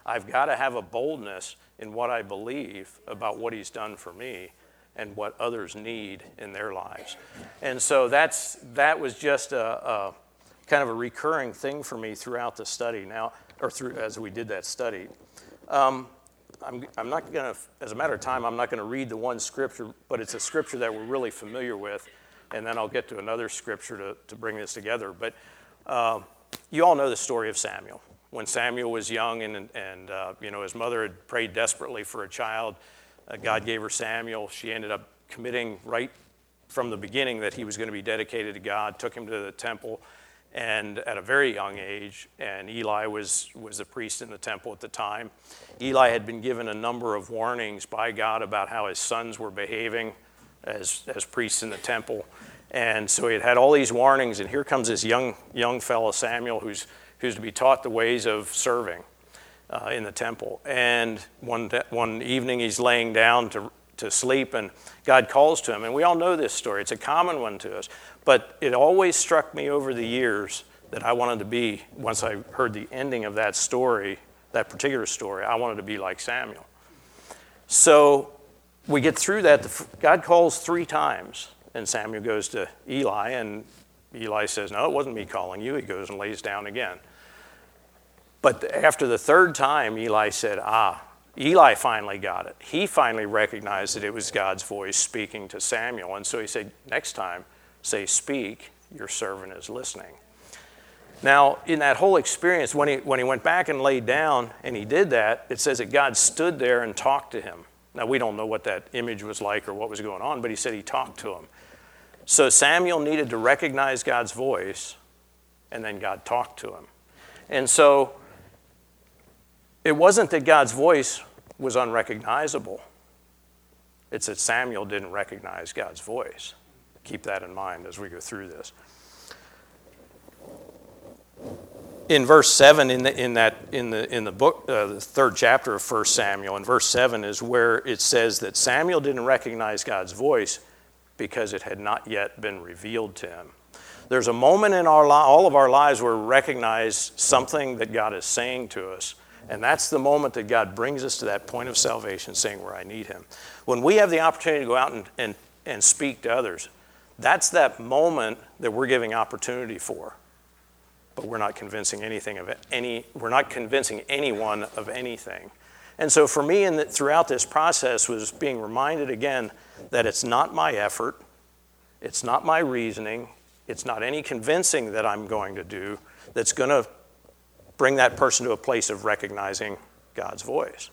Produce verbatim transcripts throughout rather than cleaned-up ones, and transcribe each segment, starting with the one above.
I've got to have a boldness in what I believe about what he's done for me and what others need in their lives. And so that's that was just a, a kind of a recurring thing for me throughout the study now, or through as we did that study. Um, I'm, I'm not going to, as a matter of time, I'm not going to read the one scripture, but it's a scripture that we're really familiar with, and then I'll get to another scripture to, to bring this together. But uh, you all know the story of Samuel. When Samuel was young and, and uh, you know, his mother had prayed desperately for a child, uh, God gave her Samuel. She ended up committing right from the beginning that he was going to be dedicated to God, took him to the temple, and at a very young age, and Eli was, was the priest in the temple at the time. Eli had been given a number of warnings by God about how his sons were behaving as, as priests in the temple. And so he had had all these warnings, and here comes this young young fellow, Samuel, who's, who's to be taught the ways of serving uh, in the temple. And one, one evening he's laying down to, to sleep, and God calls to him. And we all know this story. It's a common one to us. But it always struck me over the years that I wanted to be, once I heard the ending of that story, that particular story, I wanted to be like Samuel. So we get through that. God calls three times, and Samuel goes to Eli, and Eli says, no, it wasn't me calling you. He goes and lays down again. But after the third time, Eli said, ah, Eli finally got it. He finally recognized that it was God's voice speaking to Samuel. And so he said, next time, say, speak, your servant is listening. Now, in that whole experience, when he, when he went back and laid down and he did that, it says that God stood there and talked to him. Now, we don't know what that image was like or what was going on, but he said he talked to him. So Samuel needed to recognize God's voice, and then God talked to him. And so it wasn't that God's voice was unrecognizable. It's that Samuel didn't recognize God's voice. Keep that in mind as we go through this. In verse seven, in the in that in the in the book, uh, the third chapter of First Samuel, in verse seven is where it says that Samuel didn't recognize God's voice because it had not yet been revealed to him. There's a moment in our li- all of our lives where we recognize something that God is saying to us, and that's the moment that God brings us to that point of salvation, saying where I need him. When we have the opportunity to go out and and, and speak to others, that's that moment that we're giving opportunity for, but we're not convincing anything of it, any. We're not convincing anyone of anything. And so for me, in the, throughout this process, was being reminded again that it's not my effort, it's not my reasoning, it's not any convincing that I'm going to do that's going to bring that person to a place of recognizing God's voice.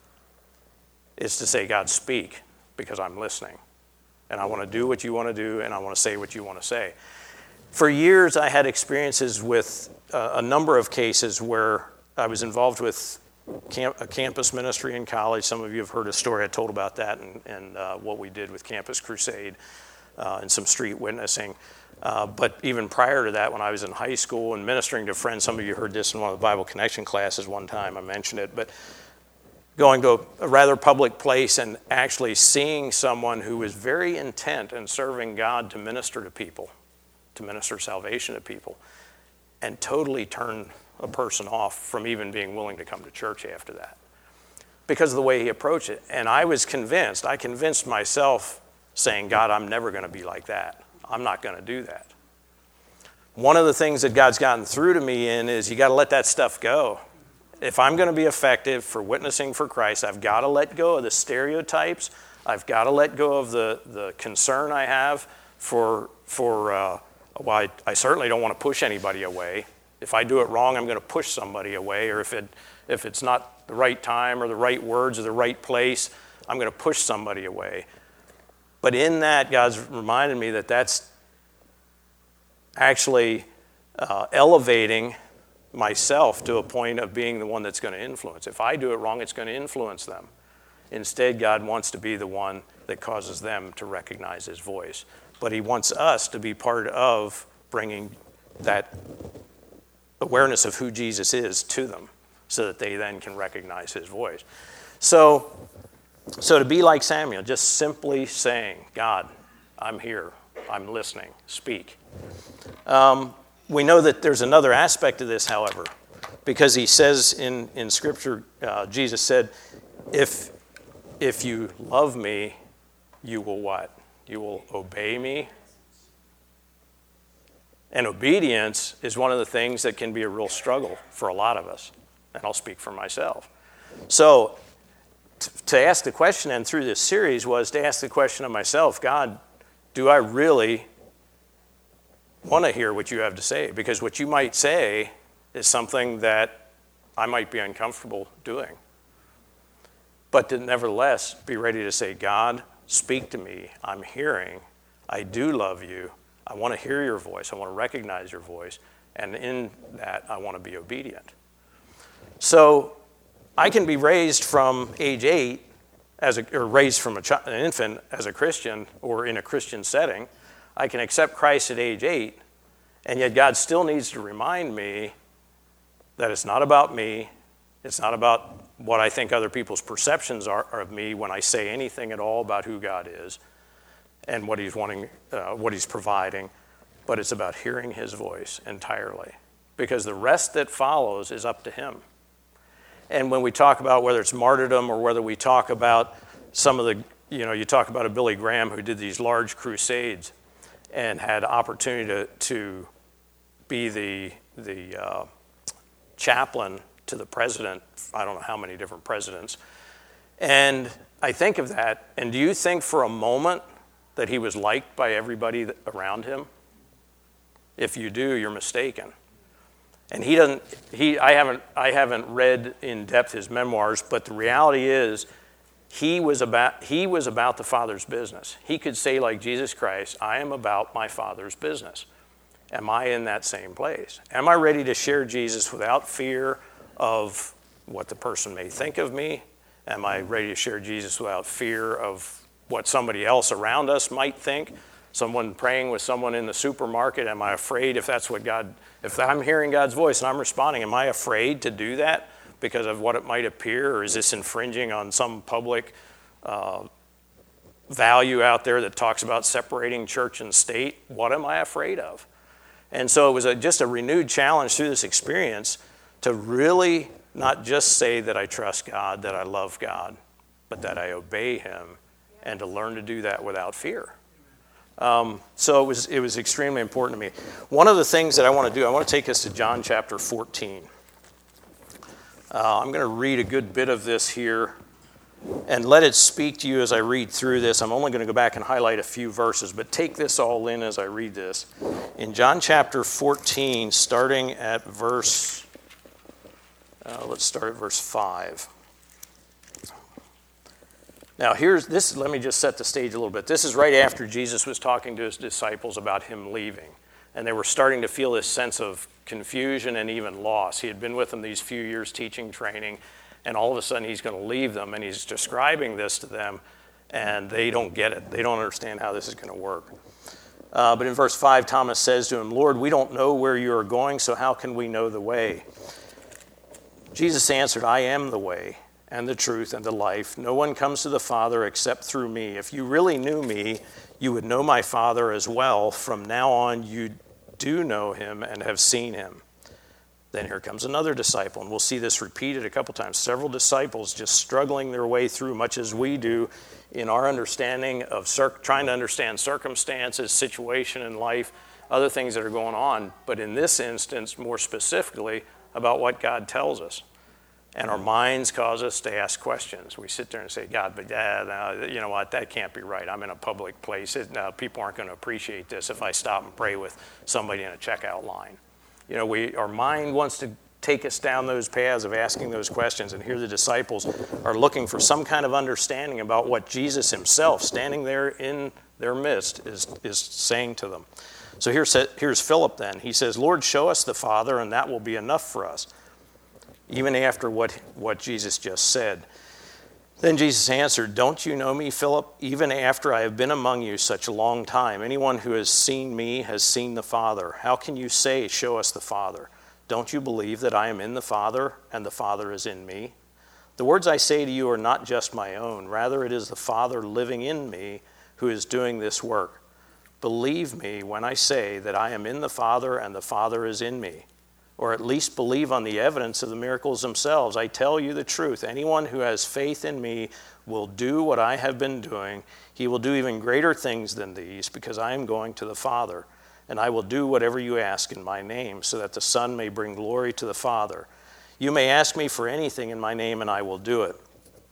It's to say, God, speak, because I'm listening. And I want to do what you want to do, and I want to say what you want to say. For years, I had experiences with uh, a number of cases where I was involved with camp, a campus ministry in college. Some of you have heard a story I told about that and, and uh, what we did with Campus Crusade uh, and some street witnessing. Uh, but even prior to that, when I was in high school and ministering to friends, some of you heard this in one of the Bible Connection classes one time, I mentioned it, but going to a rather public place and actually seeing someone who was very intent in serving God to minister to people, to minister salvation to people, and totally turn a person off from even being willing to come to church after that because of the way he approached it. And I was convinced, I convinced myself saying, God, I'm never going to be like that. I'm not going to do that. One of the things that God's gotten through to me in is you got to let that stuff go. If I'm going to be effective for witnessing for Christ, I've got to let go of the stereotypes. I've got to let go of the, the concern I have for, for uh, well, I, I certainly don't want to push anybody away. If I do it wrong, I'm going to push somebody away. Or if it if it's not the right time or the right words or the right place, I'm going to push somebody away. But in that, God's reminded me that that's actually uh, elevating myself to a point of being the one that's going to influence. If I do it wrong, it's going to influence them. Instead, God wants to be the one that causes them to recognize his voice. But he wants us to be part of bringing that awareness of who Jesus is to them so that they then can recognize his voice. So, so to be like Samuel, just simply saying, God, I'm here, I'm listening, speak. Um, We know that there's another aspect of this, however. Because he says in, in Scripture, uh, Jesus said, if, if you love me, you will what? You will obey me. And obedience is one of the things that can be a real struggle for a lot of us. And I'll speak for myself. So t- to ask the question, and through this series, was to ask the question of myself, God, do I really want to hear what you have to say? Because what you might say is something that I might be uncomfortable doing. But to nevertheless be ready to say, God, speak to me. I'm hearing. I do love you. I want to hear your voice. I want to recognize your voice. And in that, I want to be obedient. So I can be raised from age eight, as a, or raised from a ch- an infant as a Christian or in a Christian setting. I can accept Christ at age eight, and yet God still needs to remind me that it's not about me. It's not about what I think other people's perceptions are of me when I say anything at all about who God is and what he's wanting, uh, what he's providing, but it's about hearing his voice entirely, because the rest that follows is up to him. And when we talk about whether it's martyrdom or whether we talk about some of the, you know, you talk about a Billy Graham who did these large crusades and had opportunity to, to be the, the uh, chaplain to the president, I don't know how many different presidents. And I think of that, and do you think for a moment that he was liked by everybody around him? If you do, you're mistaken. And he doesn't, he, I haven't, I haven't read in depth his memoirs, but the reality is he was about, he was about the Father's business. He could say, like Jesus Christ, I am about my Father's business. Am I in that same place? Am I ready to share Jesus without fear of what the person may think of me? Am I ready to share Jesus without fear of what somebody else around us might think? Someone praying with someone in the supermarket, am I afraid if that's what God, if I'm hearing God's voice and I'm responding, am I afraid to do that because of what it might appear, or is this infringing on some public uh, value out there that talks about separating church and state? What am I afraid of? And so it was a, just a renewed challenge through this experience to really not just say that I trust God, that I love God, but that I obey him, and to learn to do that without fear. Um, so it was it was extremely important to me. One of the things that I want to do, I want to take us to John chapter fourteen. Uh, I'm going to read a good bit of this here and let it speak to you as I read through this. I'm only going to go back and highlight a few verses, but take this all in as I read this. In John chapter fourteen, starting at verse, uh, let's start at verse five. Now, here's this. Let me just set the stage a little bit. This is right after Jesus was talking to his disciples about him leaving. And they were starting to feel this sense of confusion and even loss. He had been with them these few years teaching, training, and all of a sudden he's going to leave them. And he's describing this to them, and they don't get it. They don't understand how this is going to work. Uh, but in verse five, Thomas says to him, Lord, we don't know where you are going, so how can we know the way? Jesus answered, I am the way, and the truth, and the life. No one comes to the Father except through me. If you really knew me, you would know my Father as well. From now on, you do know him and have seen him. Then here comes another disciple, and we'll see this repeated a couple times. Several disciples just struggling their way through, much as we do in our understanding of cir- trying to understand circumstances, situation in life, other things that are going on. But in this instance, more specifically, about what God tells us. And our minds cause us to ask questions. We sit there and say, God, but uh, no, you know what, that can't be right. I'm in a public place. It, no, people aren't going to appreciate this if I stop and pray with somebody in a checkout line. You know, we our mind wants to take us down those paths of asking those questions. And here the disciples are looking for some kind of understanding about what Jesus himself, standing there in their midst, is, is saying to them. So here's, here's Philip then. He says, Lord, show us the Father, and that will be enough for us. Even after what, what Jesus just said. Then Jesus answered, don't you know me, Philip? Even after I have been among you such a long time, anyone who has seen me has seen the Father. How can you say, show us the Father? Don't you believe that I am in the Father and the Father is in me? The words I say to you are not just my own. Rather, it is the Father living in me who is doing this work. Believe me when I say that I am in the Father and the Father is in me. or at least believe on the evidence of the miracles themselves. I tell you the truth. Anyone who has faith in me will do what I have been doing. He will do even greater things than these, because I am going to the Father. And I will do whatever you ask in my name, so that the Son may bring glory to the Father. You may ask me for anything in my name, and I will do it.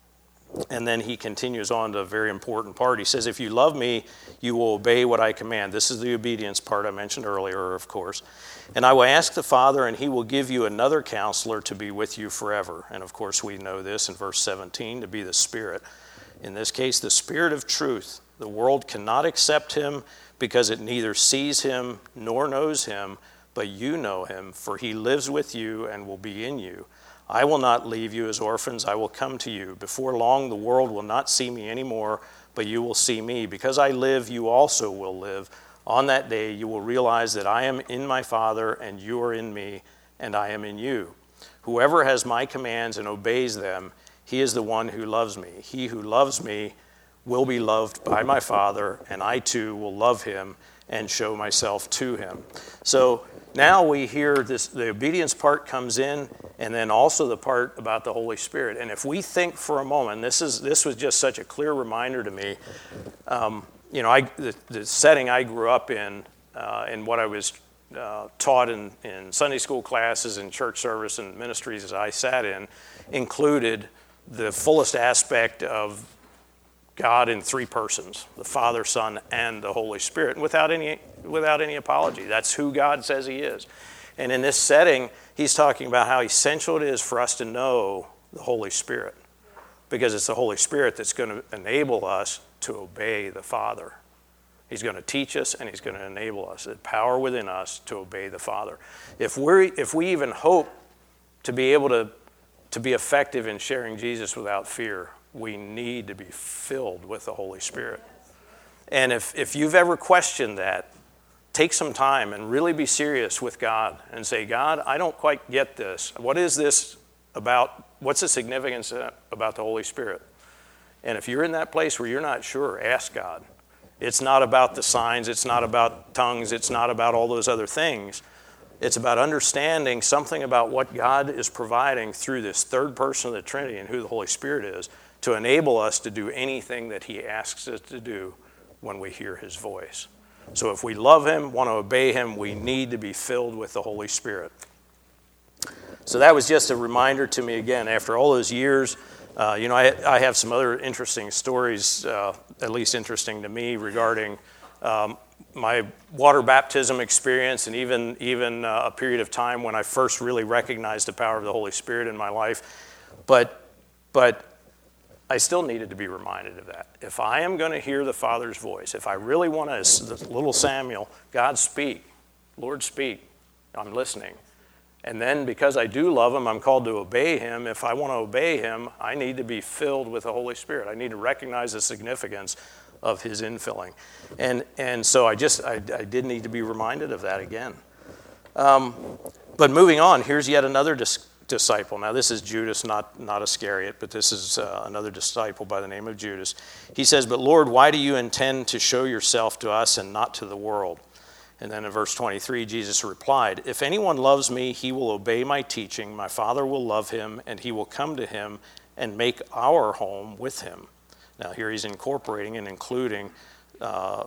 And then he continues on to a very important part. He says, if you love me, you will obey what I command. This is the obedience part I mentioned earlier, of course. And I will ask the Father, and he will give you another counselor to be with you forever. And of course, we know this in verse seventeen, to be the Spirit. In this case, the Spirit of truth. The world cannot accept him because it neither sees him nor knows him, but you know him, for he lives with you and will be in you. I will not leave you as orphans. I will come to you. Before long, the world will not see me anymore, but you will see me. Because I live, you also will live. On that day, you will realize that I am in my Father, and you are in me, and I am in you. Whoever has my commands and obeys them, he is the one who loves me. He who loves me will be loved by my Father, and I too will love him and show myself to him. So now we hear this, the obedience part comes in, and then also the part about the Holy Spirit. And if we think for a moment, this is this was just such a clear reminder to me. Um, you know, I, the, the setting I grew up in, uh, and what I was uh, taught in, in Sunday school classes and church service and ministries as I sat in, included the fullest aspect of God in three persons, the Father, Son, and the Holy Spirit, and without any without any apology. That's who God says he is. And in this setting, he's talking about how essential it is for us to know the Holy Spirit, because it's the Holy Spirit that's going to enable us to obey the Father. He's going to teach us, and he's going to enable us, the power within us to obey the Father. If we if we even hope to be able to, to be effective in sharing Jesus without fear, we need to be filled with the Holy Spirit. And if, if you've ever questioned that, take some time and really be serious with God and say, God, I don't quite get this. What is this about? What's the significance about the Holy Spirit? And if you're in that place where you're not sure, ask God. It's not about the signs. It's not about tongues. It's not about all those other things. It's about understanding something about what God is providing through this third person of the Trinity and who the Holy Spirit is, to enable us to do anything that he asks us to do when we hear his voice. So if we love him, want to obey him, we need to be filled with the Holy Spirit. So that was just a reminder to me again, after all those years. Uh, you know, I, I have some other interesting stories, uh, at least interesting to me, regarding um, my water baptism experience, and even, even uh, a period of time when I first really recognized the power of the Holy Spirit in my life. But, but I still needed to be reminded of that. If I am going to hear the Father's voice, if I really want to, little Samuel, God speak, Lord speak, I'm listening. And then because I do love him, I'm called to obey him. If I want to obey him, I need to be filled with the Holy Spirit. I need to recognize the significance of his infilling. And and so I just, I, I did need to be reminded of that again. Um, but moving on, here's yet another discussion. Disciple. Now this is Judas, not, not Iscariot, but this is uh, another disciple by the name of Judas. He says, but Lord, why do you intend to show yourself to us and not to the world? And then in verse twenty-three, Jesus replied, if anyone loves me, he will obey my teaching. My Father will love him, and he will come to him and make our home with him. Now here he's incorporating and including uh,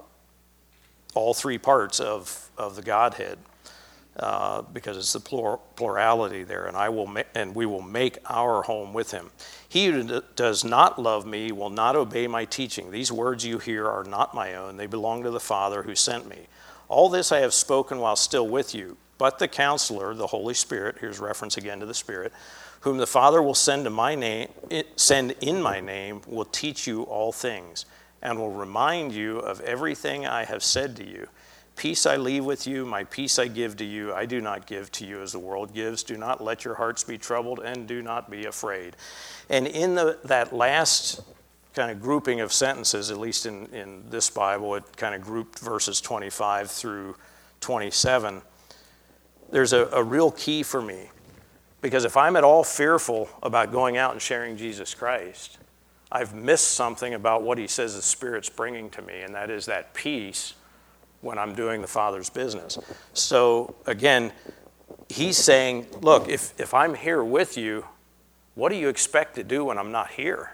all three parts of, of the Godhead. Uh, because it's the plur- plurality there, and I will ma- and we will make our home with him. He who d- does not love me will not obey my teaching. These words you hear are not my own. They belong to the Father who sent me. All this I have spoken while still with you, but the Counselor, the Holy Spirit, here's reference again to the Spirit, whom the Father will send to my name, send in my name, will teach you all things, and will remind you of everything I have said to you. Peace I leave with you, my peace I give to you. I do not give to you as the world gives. Do not let your hearts be troubled, and do not be afraid. And in the, that last kind of grouping of sentences, at least in, in this Bible, it kind of grouped verses twenty-five through twenty-seven. There's a, a real key for me, because if I'm at all fearful about going out and sharing Jesus Christ, I've missed something about what he says the Spirit's bringing to me, and that is that peace when I'm doing the Father's business. So again, he's saying, look, if, if I'm here with you, what do you expect to do when I'm not here?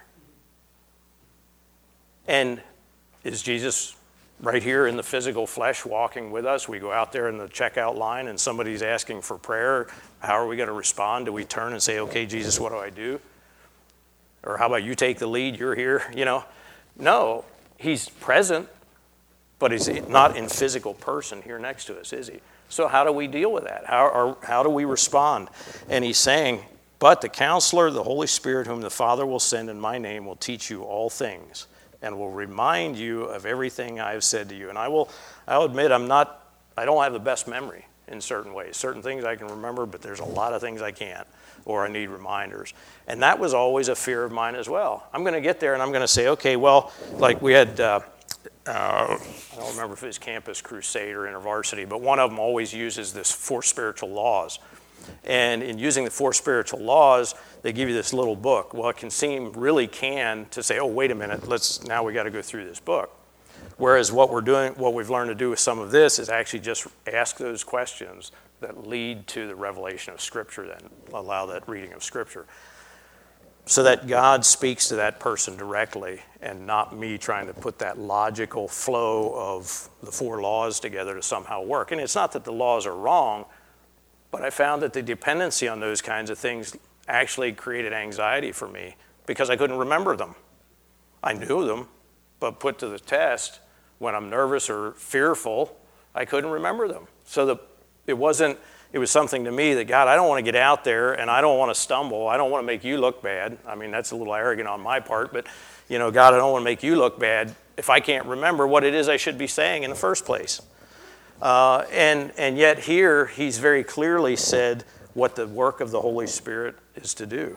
And is Jesus right here in the physical flesh walking with us? We go out there in the checkout line and somebody's asking for prayer. How are we going to respond? Do we turn and say, okay, Jesus, what do I do? Or how about you take the lead, you're here, you know? No, he's present, but he's not in physical person here next to us, is he? So how do we deal with that? How, or, how do we respond? And he's saying, but the counselor, the Holy Spirit, whom the Father will send in my name, will teach you all things and will remind you of everything I have said to you. And I will, I'll admit, I'm not, I don't have the best memory in certain ways. Certain things I can remember, but there's a lot of things I can't, or I need reminders. And that was always a fear of mine as well. I'm going to get there and I'm going to say, okay, well, like we had, uh, uh, I don't remember if it was Campus Crusade or InterVarsity, but one of them always uses this four spiritual laws. And in using the four spiritual laws, they give you this little book. Well, it can seem really can to say, oh, wait a minute, let's now we got to go through this book. Whereas what we're doing, what we've learned to do with some of this is actually just ask those questions that lead to the revelation of Scripture, then allow that reading of Scripture. So that God speaks to that person directly and not me trying to put that logical flow of the four laws together to somehow work. And it's not that the laws are wrong, but I found that the dependency on those kinds of things actually created anxiety for me because I couldn't remember them. I knew them, but put to the test, when I'm nervous or fearful, I couldn't remember them. So the, it wasn't, it was something to me that, God, I don't want to get out there and I don't want to stumble. I don't want to make you look bad. I mean, that's a little arrogant on my part, but, you know, God, I don't want to make you look bad if I can't remember what it is I should be saying in the first place. Uh, and, and yet here, he's very clearly said what the work of the Holy Spirit is to do.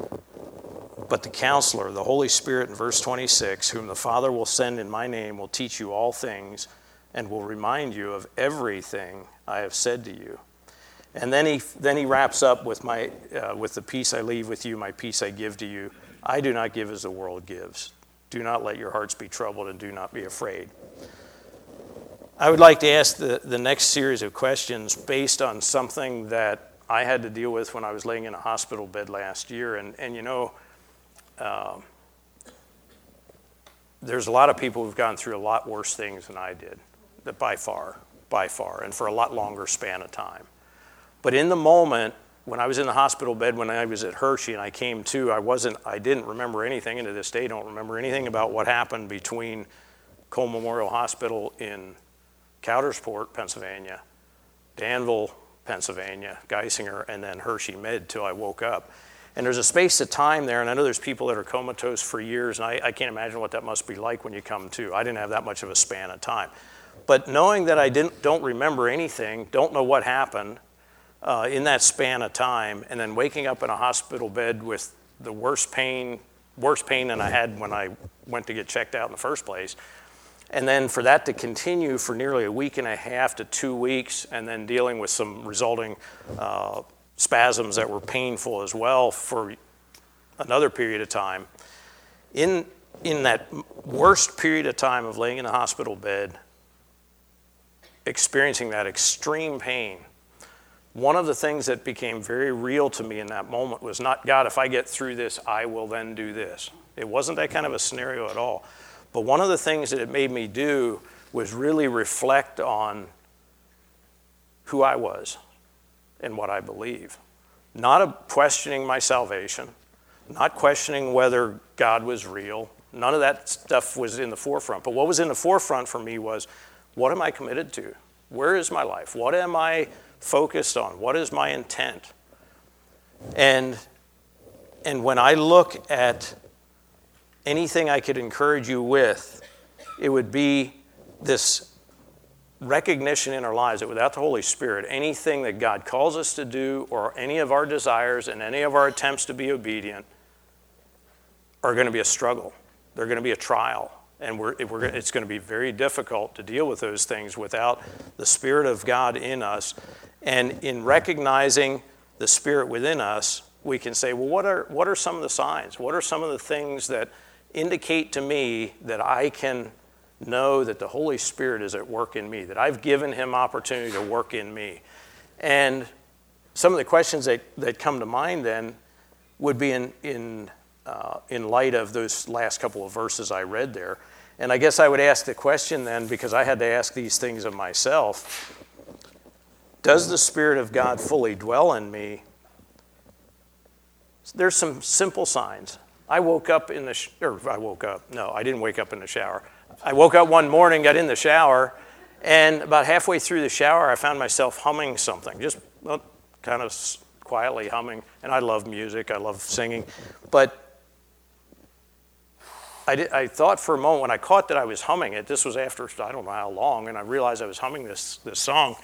But the counselor, the Holy Spirit in verse twenty-six, whom the Father will send in my name, will teach you all things and will remind you of everything I have said to you. And then he then he wraps up with my uh, with the peace I leave with you, my peace I give to you. I do not give as the world gives. Do not let your hearts be troubled and do not be afraid. I would like to ask the, the next series of questions based on something that I had to deal with when I was laying in a hospital bed last year. And, and you know, uh, there's a lot of people who've gone through a lot worse things than I did, that by far, by far, and for a lot longer span of time. But in the moment, when I was in the hospital bed, when I was at Hershey and I came to, I wasn't, I didn't remember anything, and to this day don't remember anything about what happened between Cole Memorial Hospital in Coudersport, Pennsylvania, Danville, Pennsylvania, Geisinger, and then Hershey Med till I woke up. And there's a space of time there, and I know there's people that are comatose for years, and I, I can't imagine what that must be like when you come to. I didn't have that much of a span of time. But knowing that I didn't, don't remember anything, don't know what happened uh, in that span of time, and then waking up in a hospital bed with the worst pain, worse pain than I had when I went to get checked out in the first place, and then for that to continue for nearly a week and a half to two weeks, and then dealing with some resulting uh, spasms that were painful as well for another period of time. In, in that worst period of time of laying in the hospital bed, experiencing that extreme pain, one of the things that became very real to me in that moment was not, God, if I get through this, I will then do this. It wasn't that kind of a scenario at all. But one of the things that it made me do was really reflect on who I was and what I believe. Not a questioning my salvation, not questioning whether God was real. None of that stuff was in the forefront. But what was in the forefront for me was, what am I committed to? Where is my life? What am I focused on? What is my intent? And, and when I look at anything I could encourage you with, it would be this recognition in our lives that without the Holy Spirit, anything that God calls us to do or any of our desires and any of our attempts to be obedient are going to be a struggle. They're going to be a trial. And we're, we're, it's going to be very difficult to deal with those things without the Spirit of God in us. And in recognizing the Spirit within us, we can say, well, what are, what are some of the signs? What are some of the things that indicate to me that I can know that the Holy Spirit is at work in me, that I've given him opportunity to work in me? And some of the questions that, that come to mind then would be in, in, uh, in light of those last couple of verses I read there. And I guess I would ask the question then, because I had to ask these things of myself, does the Spirit of God fully dwell in me? There's some simple signs. I woke up in the, sh- or I woke up, no, I didn't wake up in the shower. I woke up one morning, got in the shower, and about halfway through the shower, I found myself humming something, just well, kind of quietly humming. And I love music, I love singing. But I, did, I thought for a moment, when I caught that I was humming it, this was after I don't know how long, and I realized I was humming this, this song.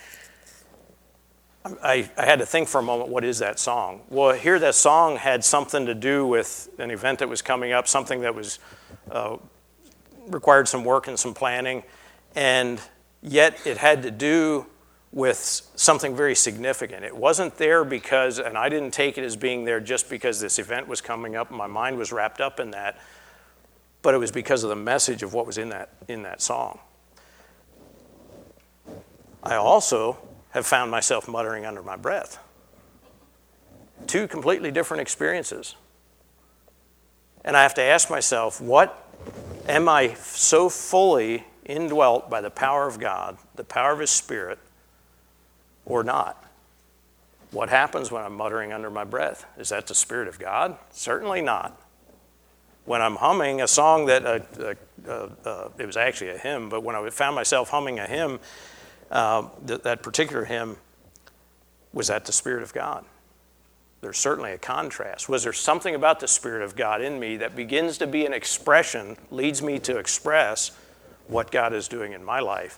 I, I had to think for a moment, what is that song? Well, here that song had something to do with an event that was coming up, something that was uh, required some work and some planning, and yet it had to do with something very significant. It wasn't there because, and I didn't take it as being there just because this event was coming up and my mind was wrapped up in that, but it was because of the message of what was in that, in that song. I also have found myself muttering under my breath. Two completely different experiences. And I have to ask myself, what am I so fully indwelt by the power of God, the power of His Spirit, or not? What happens when I'm muttering under my breath? Is that the Spirit of God? Certainly not. When I'm humming a song that, uh, uh, uh, uh, it was actually a hymn, but when I found myself humming a hymn, uh, th- that particular hymn, was that the Spirit of God? There's certainly a contrast. Was there something about the Spirit of God in me that begins to be an expression, leads me to express what God is doing in my life?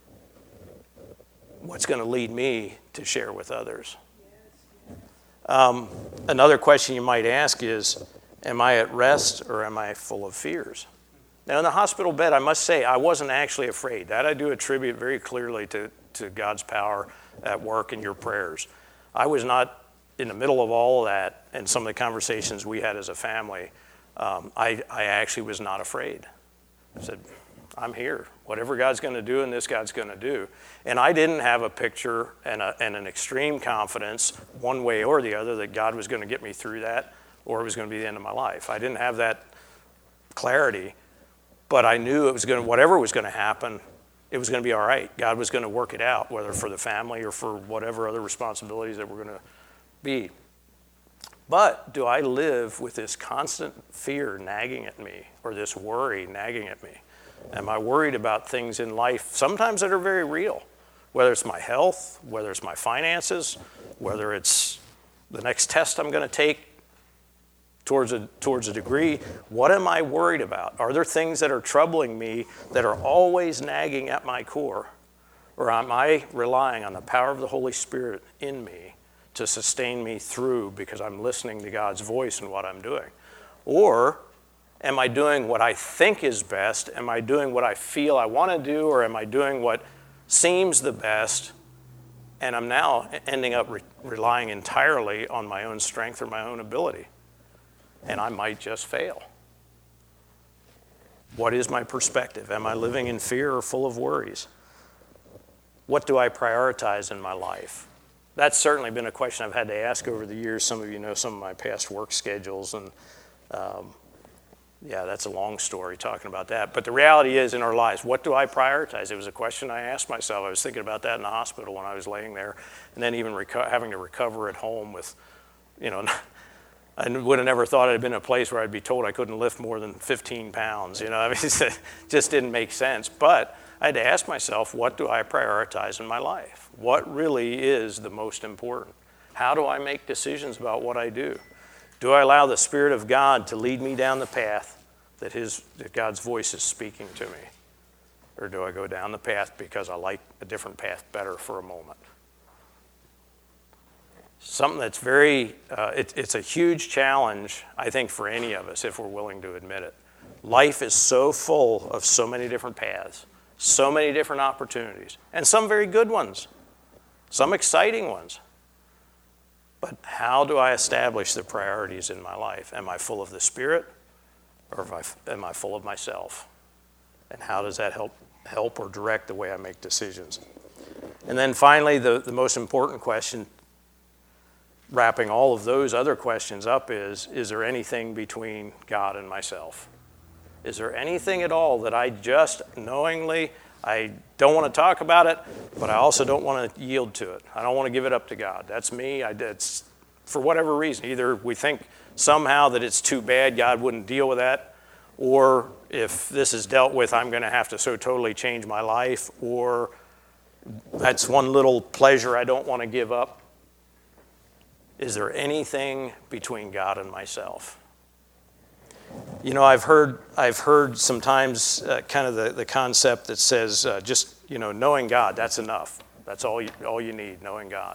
What's going to lead me to share with others? Um, another question you might ask is, am I at rest or am I full of fears? Now, in the hospital bed, I must say, I wasn't actually afraid. That I do attribute very clearly to, to God's power at work in your prayers. I was not in the middle of all of that and some of the conversations we had as a family. Um, I, I actually was not afraid. I said, I'm here. Whatever God's going to do, and this God's going to do. And I didn't have a picture and, a, and an extreme confidence, one way or the other, that God was going to get me through that, or it was going to be the end of my life. I didn't have that clarity, but I knew it was going to, whatever was going to happen, it was going to be all right. God was going to work it out, whether for the family or for whatever other responsibilities that were going to be. But do I live with this constant fear nagging at me, or this worry nagging at me? Am I worried about things in life, sometimes that are very real, whether it's my health, whether it's my finances, whether it's the next test I'm going to take towards a, towards a degree? What am I worried about? Are there things that are troubling me that are always nagging at my core? Or am I relying on the power of the Holy Spirit in me to sustain me through because I'm listening to God's voice in what I'm doing? Or am I doing what I think is best? Am I doing what I feel I want to do? Or am I doing what seems the best? And I'm now ending up re- relying entirely on my own strength or my own ability. And I might just fail. What is my perspective? Am I living in fear or full of worries? What do I prioritize in my life? That's certainly been a question I've had to ask over the years. Some of you know some of my past work schedules, and um, yeah, that's a long story talking about that. But the reality is, in our lives, what do I prioritize? It was a question I asked myself. I was thinking about that in the hospital when I was laying there, and then even reco- having to recover at home with, you know, I would have never thought I'd been in a place where I'd be told I couldn't lift more than fifteen pounds. You know, I mean, it just didn't make sense. But I had to ask myself, what do I prioritize in my life? What really is the most important? How do I make decisions about what I do? Do I allow the Spirit of God to lead me down the path that His that God's voice is speaking to me? Or do I go down the path because I like a different path better for a moment? Something that's very, uh, it, it's a huge challenge, I think, for any of us if we're willing to admit it. Life is so full of so many different paths, so many different opportunities, and some very good ones, some exciting ones. But how do I establish the priorities in my life? Am I full of the Spirit, or am I full of myself? And how does that help help or direct the way I make decisions? And then finally, the, the most important question, wrapping all of those other questions up is, is there anything between God and myself? Is there anything at all that I just knowingly, I don't want to talk about it, but I also don't want to yield to it. I don't want to give it up to God. That's me. I, it's, for whatever reason, either we think somehow that it's too bad, God wouldn't deal with that, or if this is dealt with, I'm going to have to so totally change my life, or that's one little pleasure I don't want to give up. Is there anything between God and myself? You know, I've heard I've heard sometimes uh, kind of the, the concept that says uh, just, you know, knowing God, that's enough. That's all you, all you need, knowing God.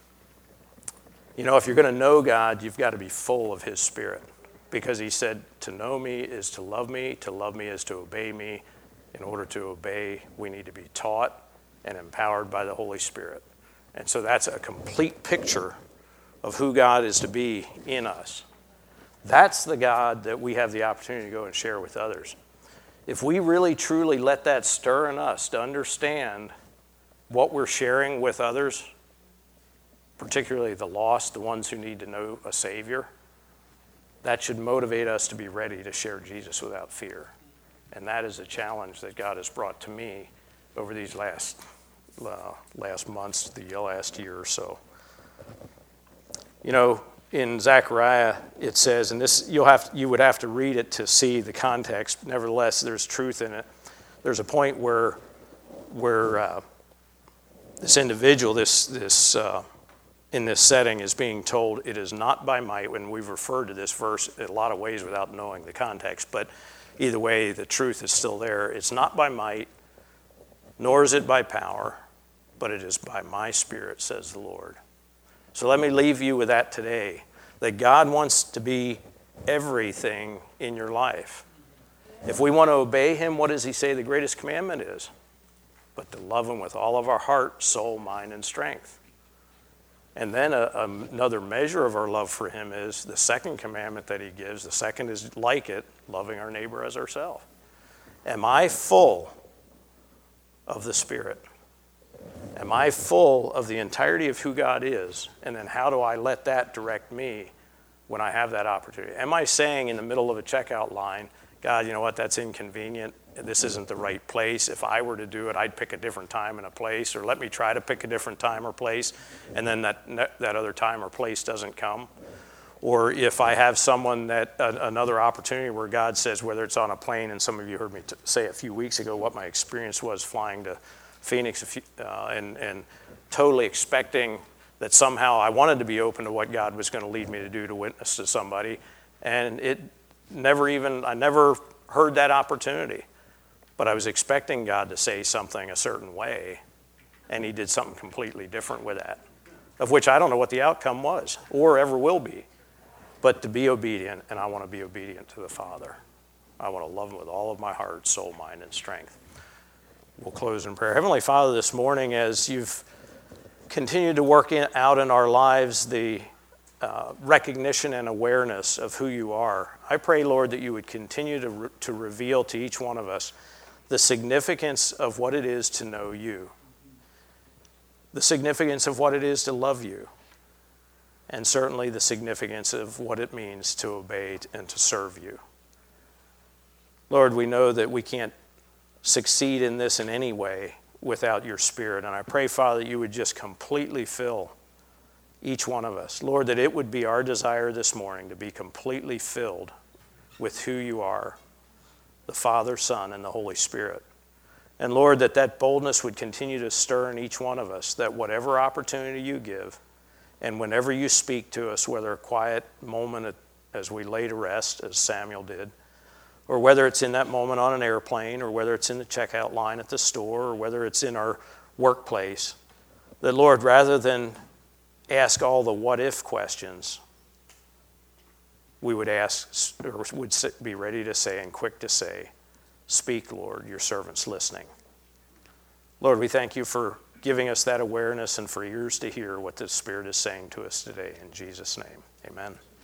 You know, if you're going to know God, you've got to be full of His Spirit, because He said to know me is to love me, to love me is to obey me. In order to obey, we need to be taught and empowered by the Holy Spirit. And so that's a complete picture of who God is to be in us. That's the God that we have the opportunity to go and share with others. If we really truly let that stir in us to understand what we're sharing with others, particularly the lost, the ones who need to know a Savior, that should motivate us to be ready to share Jesus without fear. And that is a challenge that God has brought to me over these last uh, last months, the last year or so. You know, in Zechariah it says, and this you'll have you would have to read it to see the context. Nevertheless, there's truth in it. There's a point where where uh, this individual, this this uh, in this setting, is being told, "It is not by might." When we've referred to this verse in a lot of ways without knowing the context, but either way, the truth is still there. It's not by might, nor is it by power, but it is by my Spirit, says the Lord. So let me leave you with that today, that God wants to be everything in your life. If we want to obey Him, what does He say the greatest commandment is? But to love Him with all of our heart, soul, mind, and strength. And then a, a, another measure of our love for Him is the second commandment that He gives. The second is like it, loving our neighbor as ourselves. Am I full of the Spirit? Am I full of the entirety of who God is? And then how do I let that direct me when I have that opportunity? Am I saying in the middle of a checkout line, God, you know what, that's inconvenient. This isn't the right place. If I were to do it, I'd pick a different time and a place, or let me try to pick a different time or place, and then that that other time or place doesn't come. Or if I have someone that, uh, another opportunity where God says, whether it's on a plane, and some of you heard me t- say a few weeks ago what my experience was flying to Phoenix a few, uh, and, and totally expecting that somehow I wanted to be open to what God was going to lead me to do to witness to somebody. And it never even, I never heard that opportunity. But I was expecting God to say something a certain way, and He did something completely different with that, of which I don't know what the outcome was or ever will be. But to be obedient, and I want to be obedient to the Father. I want to love Him with all of my heart, soul, mind, and strength. We'll close in prayer. Heavenly Father, this morning, as You've continued to work in, out in our lives the uh, recognition and awareness of who You are, I pray, Lord, that You would continue to, re- to reveal to each one of us the significance of what it is to know You, the significance of what it is to love You, and certainly the significance of what it means to obey and to serve You. Lord, we know that we can't succeed in this in any way without Your Spirit. And I pray, Father, that You would just completely fill each one of us. Lord, that it would be our desire this morning to be completely filled with who You are, the Father, Son, and the Holy Spirit. And Lord, that that boldness would continue to stir in each one of us, that whatever opportunity You give, and whenever You speak to us, whether a quiet moment as we lay to rest, as Samuel did, or whether it's in that moment on an airplane, or whether it's in the checkout line at the store, or whether it's in our workplace, that, Lord, rather than ask all the what-if questions, we would ask, or would be ready to say and quick to say, "Speak, Lord, Your servant's listening." Lord, we thank You for giving us that awareness and for ears to hear what the Spirit is saying to us today. In Jesus' name, amen.